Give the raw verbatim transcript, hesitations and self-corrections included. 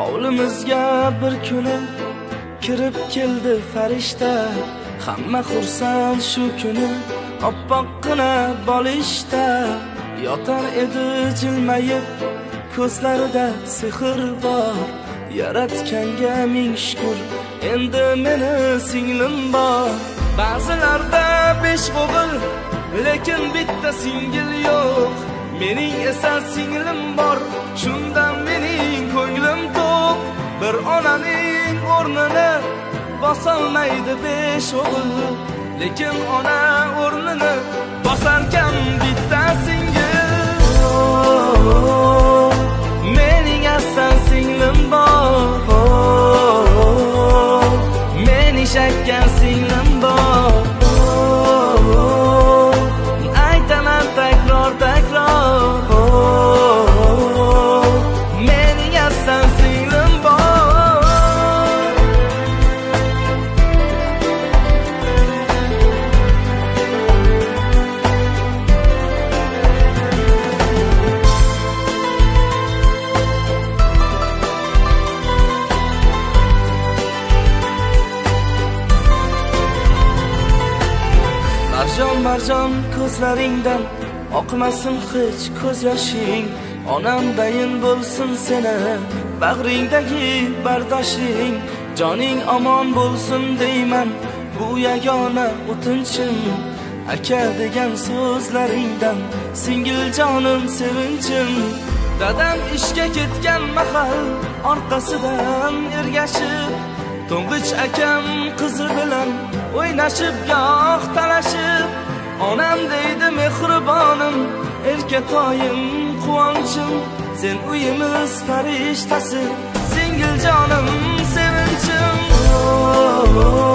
Hovlimizga bir kuni kirib keldi farishta. Hamma xursand shu kuni oppoqqina bolishda. Yotar edi jilmayib, ko'zlarida sehr bor. Yaratganga ming shukr, endi meni singlim bor. Ba'zilarda besh o'g'il, lekin bitta singil yo'q. Mening esa singlim bor, shundan mening ko'nglim to'q. Bir onaning o'rnini bosolmaydi besh o'g'il, lekin ona o'rnini bosarkan bitta singil. Oh, mening asal singlim bor. Oh, mening shakar singlim bor. Oh, aytaman takror takror. Oh, mening asal singlim bor. Marjon marjon ko'zlaringdan oqmasin hech ko'z yoshing. Onamdayin bo'lsin seni bag'ringdagi bardoshing. Joning omon bo'lsin deyman, bu yagona o'tinchim. Aka degan so'zlaringdan singil jonim sevinchim. Dadam ishga ketgan mahal orqasidan ergashib, to'ng'ich akam qizi bilan o'ynashib goh talashib. Onam deydi mehribonim, erkatoyim quvonchim. Sen uyimiz farishtasi, singil jonim sevinchim. Oh, oh, oh.